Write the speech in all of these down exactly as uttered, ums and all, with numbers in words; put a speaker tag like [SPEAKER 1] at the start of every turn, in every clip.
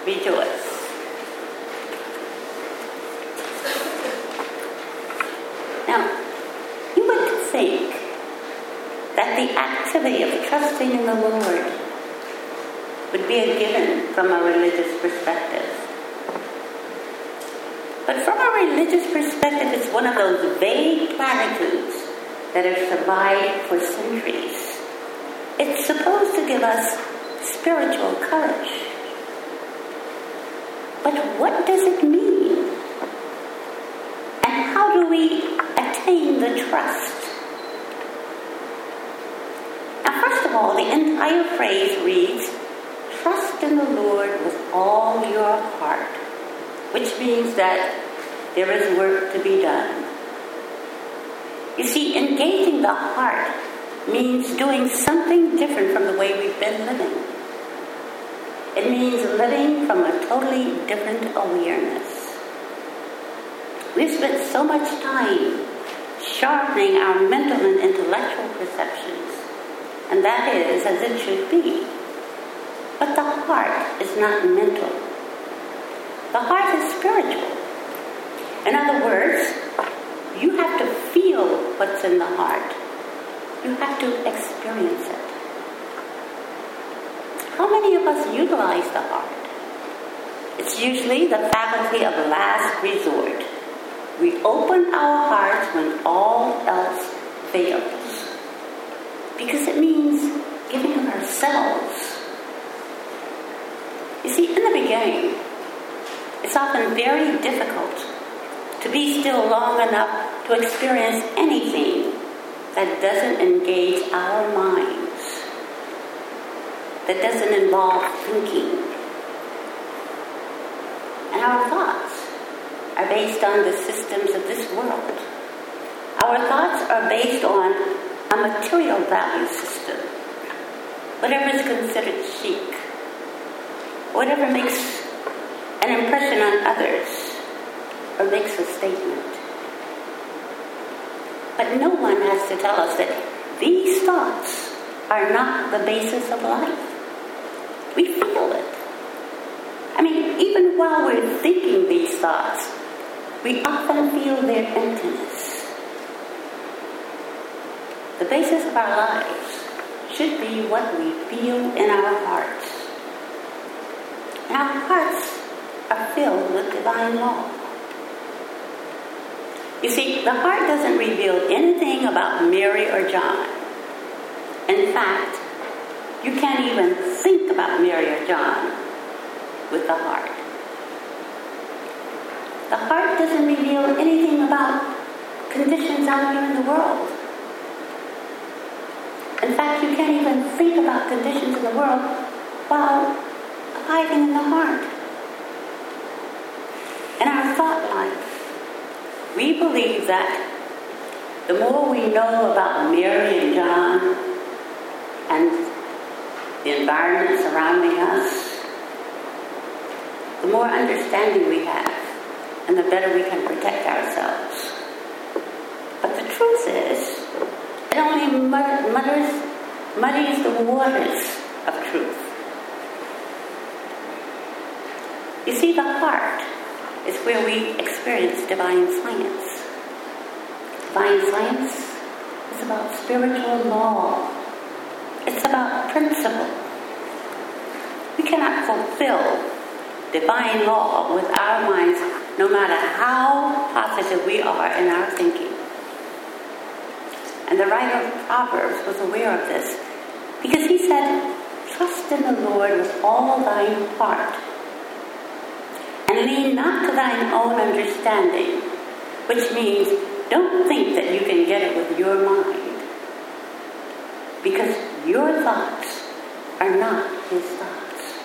[SPEAKER 1] rejoice. Now, you would think that the activity of trusting in the Lord would be a given from a religious perspective. But from a religious perspective, it's one of those vague platitudes that have survived for centuries. It's supposed to give us spiritual courage. But what does it mean? And how do we attain the trust? Now, first of all, the entire phrase reads, "Trust in the Lord with all your heart," which means that there is work to be done. You see, engaging the heart means doing something different from the way we've been living. It means living from a totally different awareness. We've spent so much time sharpening our mental and intellectual perceptions, and that is as it should be. But the heart is not mental. The heart is spiritual. In other words, you have to feel what's in the heart. You have to experience it. How many of us utilize the heart? It's usually the faculty of last resort. We open our hearts when all else fails. Because it means giving of ourselves. You see, in the beginning, it's often very difficult to be still long enough to experience anything that doesn't engage our minds, that doesn't involve thinking. And our thoughts are based on the systems of this world. Our thoughts are based on a material value system, whatever is considered chic, whatever makes an impression on others or makes a statement. But no one has to tell us that these thoughts are not the basis of life. We feel it. I mean, even while we're thinking these thoughts, we often feel their emptiness. The basis of our lives should be what we feel in our hearts. And our hearts are filled with divine law. You see, the heart doesn't reveal anything about Mary or John. In fact, you can't even think about Mary or John with the heart. The heart doesn't reveal anything about conditions out here in the world. In fact, you can't even think about conditions in the world while abiding in the heart. In our thought life, we believe that the more we know about Mary and John and the environment surrounding us, the more understanding we have and the better we can protect ourselves. But the truth is, it only mudders, muddies the waters of truth. You see, the heart is where we experience divine science. Divine science is about spiritual law. It's about principle. We cannot fulfill divine law with our minds, no matter how positive we are in our thinking. And the writer of Proverbs was aware of this, because he said, "Trust in the Lord with all thine heart, and lean not to thine own understanding," which means don't think that you can get it with your mind, because your thoughts are not his thoughts.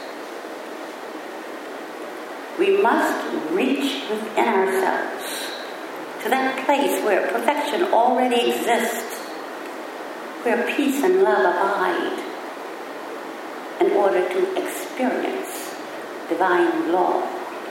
[SPEAKER 1] We must reach within ourselves to that place where perfection already exists, where peace and love abide, in order to experience divine law.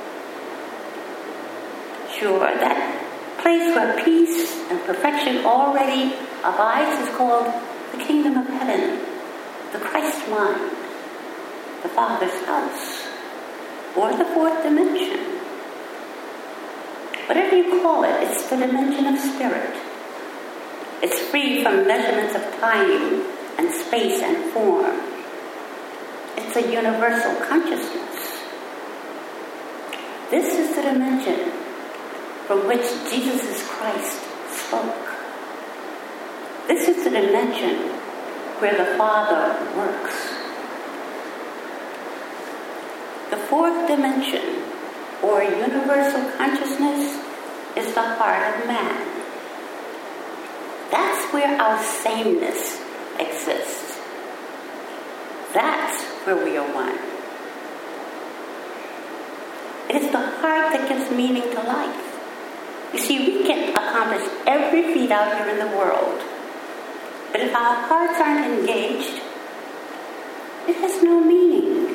[SPEAKER 1] Sure, that place where peace and perfection already abides is called the kingdom of heaven, the Christ mind, the Father's house. or the fourth dimension. Whatever you call it, it's the dimension of spirit. It's free from measurements of time and space and form. It's a universal consciousness. This is the dimension from which Jesus Christ spoke. This is the dimension where the Father works. The fourth dimension, or universal consciousness, is the heart of man. That's where our sameness exists. That's where we are one. It is the heart that gives meaning to life. You see, we can accomplish every feat out here in the world, but if our hearts aren't engaged, it has no meaning.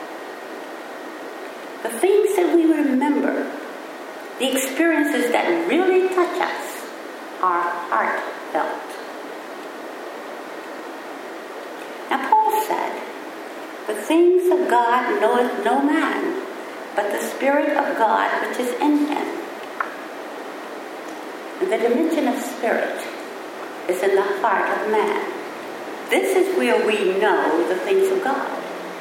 [SPEAKER 1] The things that we remember, the experiences that really touch us, are heartfelt. Now Paul said, the things of God knoweth no man, but the Spirit of God which is in him. And the dimension of spirit is in the heart of man. This is where we know the things of God.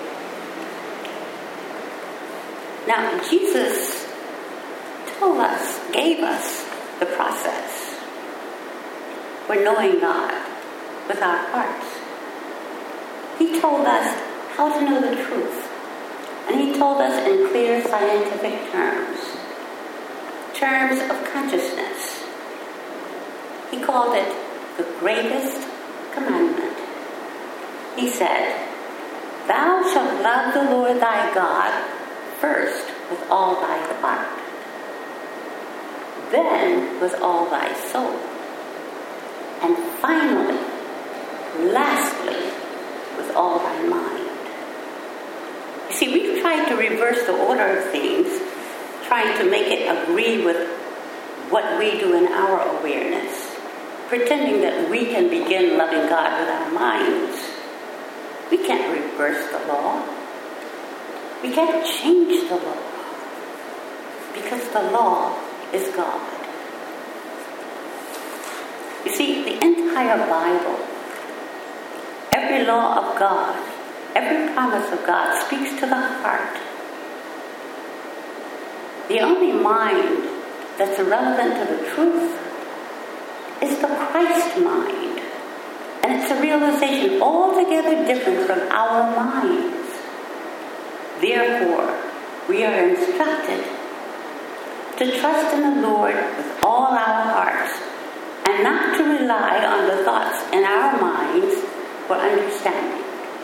[SPEAKER 1] Now, Jesus told us, gave us the process for knowing God with our hearts. He told us how to know the truth. And he told us in clear scientific terms, terms of consciousness. He called it the greatest commandment. He said, thou shalt love the Lord thy God first with all thy heart, then with all thy soul, and finally, lastly, with all thy mind. You see, we've tried to reverse the order of things, trying to make it agree with what we do in our awareness, pretending that we can begin loving God with our minds. We can't reverse the law. We can't change the law, because the law is God. You see, the entire Bible, every law of God, every promise of God speaks to the heart. The only mind that's relevant to the truth is the Christ mind. And it's a realization altogether different from our minds. Therefore, we are instructed to trust in the Lord with all our hearts and not to rely on the thoughts in our minds for understanding.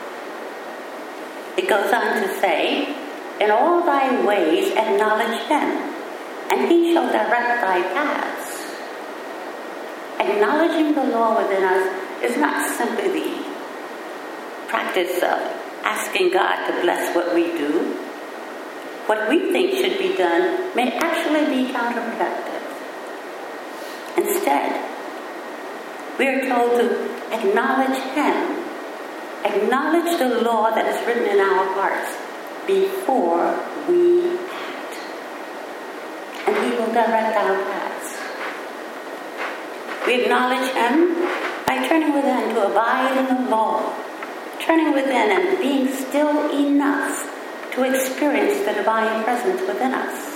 [SPEAKER 1] It goes on to say, in all thy ways acknowledge him, and he shall direct thy paths. Acknowledging the law within us is not simply the practice of asking God to bless what we do. What we think should be done may actually be counterproductive. Instead, we are told to acknowledge him, acknowledge the law that is written in our hearts before we act. And he will direct our paths. We acknowledge him by turning within to abide in the law, turning within and being still enough to experience the divine presence within us.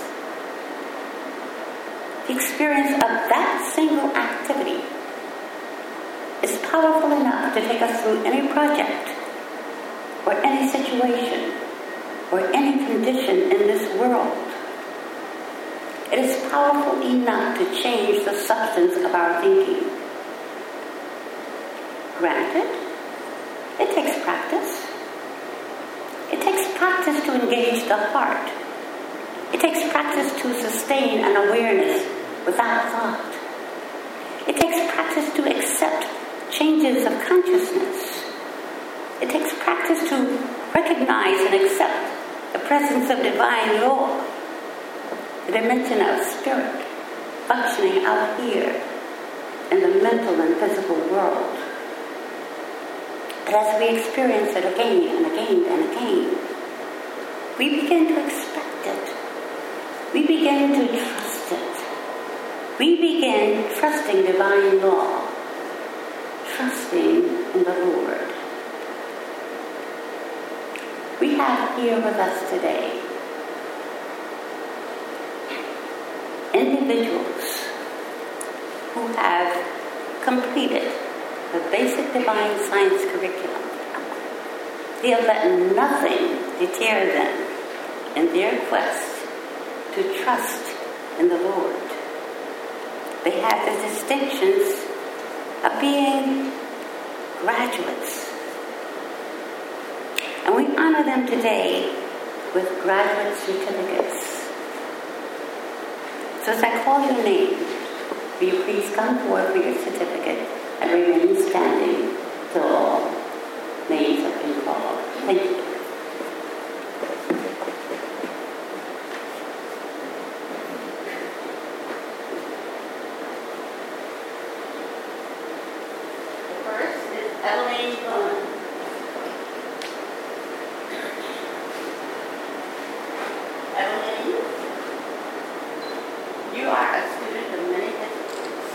[SPEAKER 1] The experience of that single activity is powerful enough to take us through any project or any situation or any condition in this world. It is powerful enough to change the substance of our thinking. Granted, it takes practice. It takes practice to engage the heart. It takes practice to sustain an awareness without thought. It takes practice to accept changes of consciousness. It takes practice to recognize and accept the presence of divine law, the dimension of spirit functioning out here in the mental and physical world. But as we experience it again and again and again, we begin to expect it. We begin to trust it. We begin trusting divine law, trusting in the Lord. We have here with us today individuals who have completed the basic divine science curriculum. They have let nothing deter them in their quest to trust in the Lord. They have the distinctions of being graduates. And we honor them today with graduate certificates. So as I call your name, will you please come forward for your certificate and remain standing till all names have been called. Thank you. The first is Evelyn Cohen. Evelyn, you are a student of many disciplines.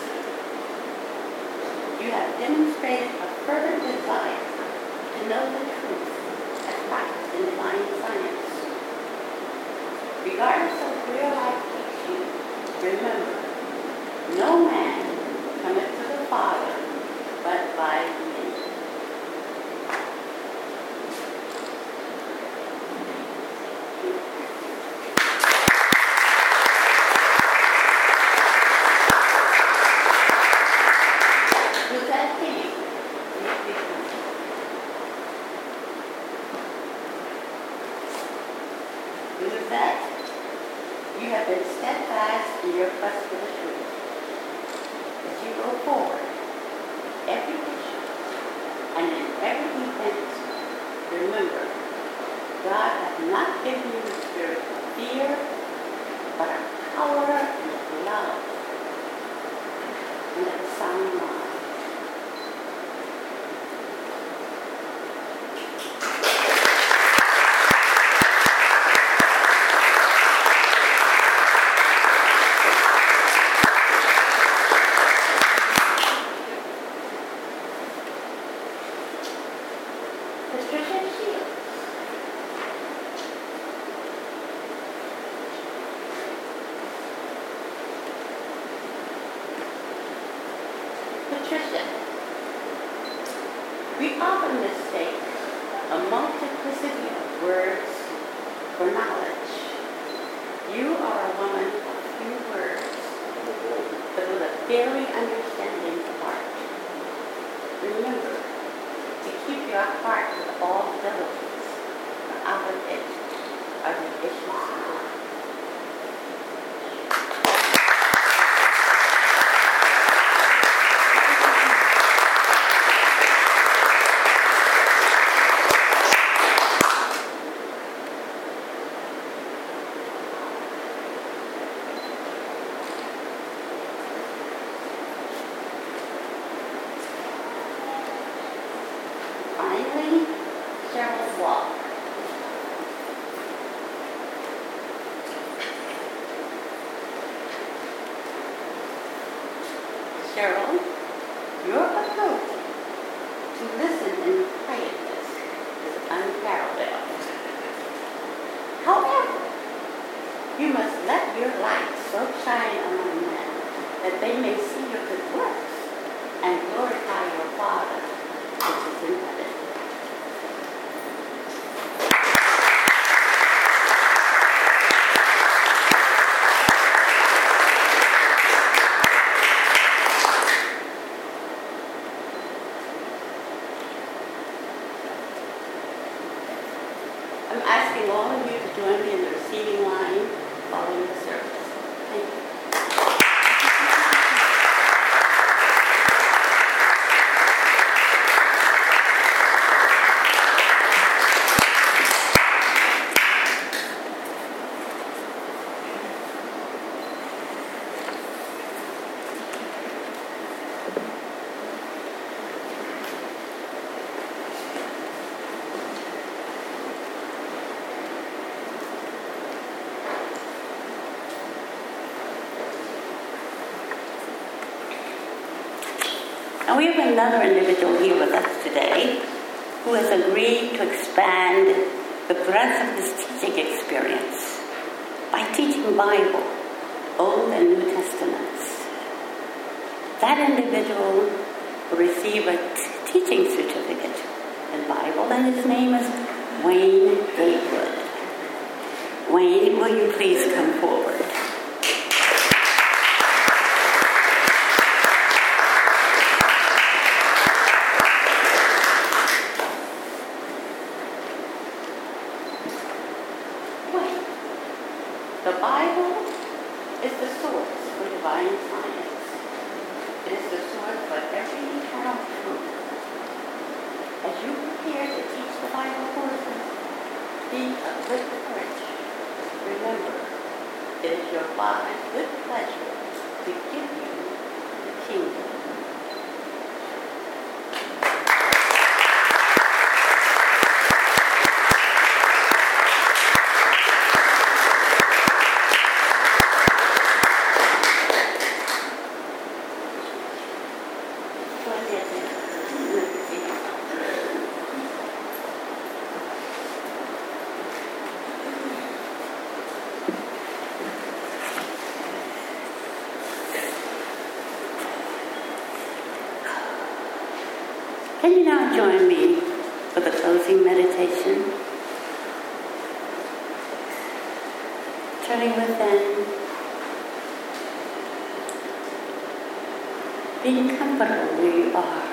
[SPEAKER 1] You have demonstrated a fervent desire to know the truth as practiced in divine science. Regardless of where life takes you, remember, no man cometh to the Father but by me. You have been steadfast in your quest for the truth. As you go forward, every mission and in every event, remember, God has not given you the spirit of fear, but of power and of love and of a sound mind. Patricia, we often mistake a multiplicity of words for knowledge. You are a woman of few words, but with a very understanding heart. Remember to keep your heart with all diligence, for out of it are the issues of life. Finally, Cheryl Walker. Cheryl, your ability to listen in quietness is unparalleled. However, you must let your light so shine among men that they may see your good works and glorify your Father which is in heaven. I'm asking all of you to join me in the receiving line following the service. Thank you. And we have another individual here with us today who has agreed to expand the breadth of his teaching experience by teaching Bible, Old and New Testaments. That individual will receive a t- teaching certificate in Bible, and his name is Wayne Gatewood. Wayne, will you please come forward? The Bible is the source for divine science. It is the source for every eternal truth. As you prepare to teach the Bible courses, be of good courage. Remember, it is your Father's good pleasure to give you the kingdom. Can you now join me for the closing meditation? Turning within, being comfortable where you are,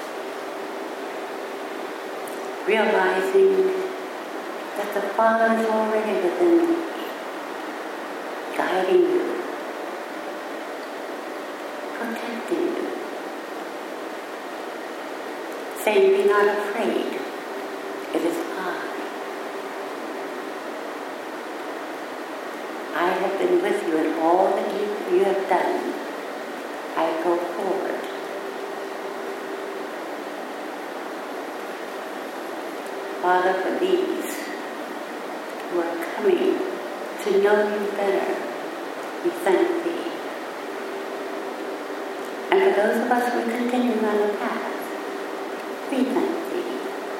[SPEAKER 1] realizing that the Father is already within you, guiding you, protecting you. Saying, be not afraid, it is I. I have been with you in all that you, you have done. I go forward. Father, for these who are coming to know you better, we thank thee. And for those of us who are continuing on the path, we thank thee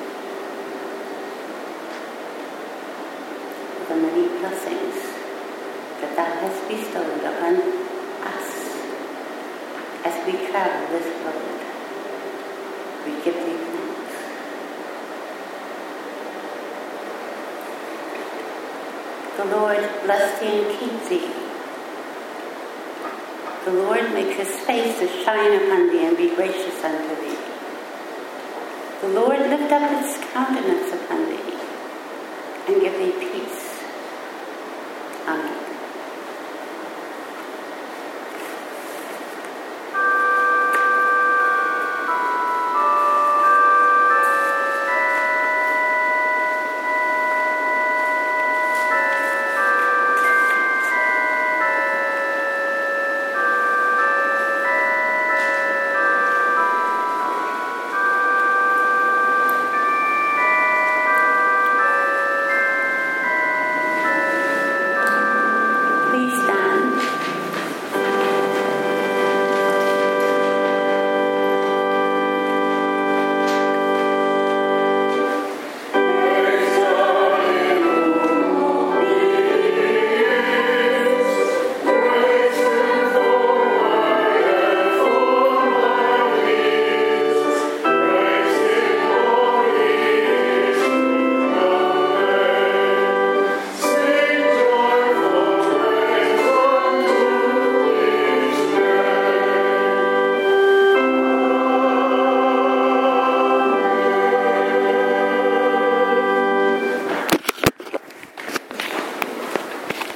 [SPEAKER 1] for the many blessings that thou hast bestowed upon us as we travel this road. We give thee thanks. The Lord bless thee and keep thee. The Lord make his face to shine upon thee and be gracious unto thee. The Lord lift up his countenance upon thee and give thee peace.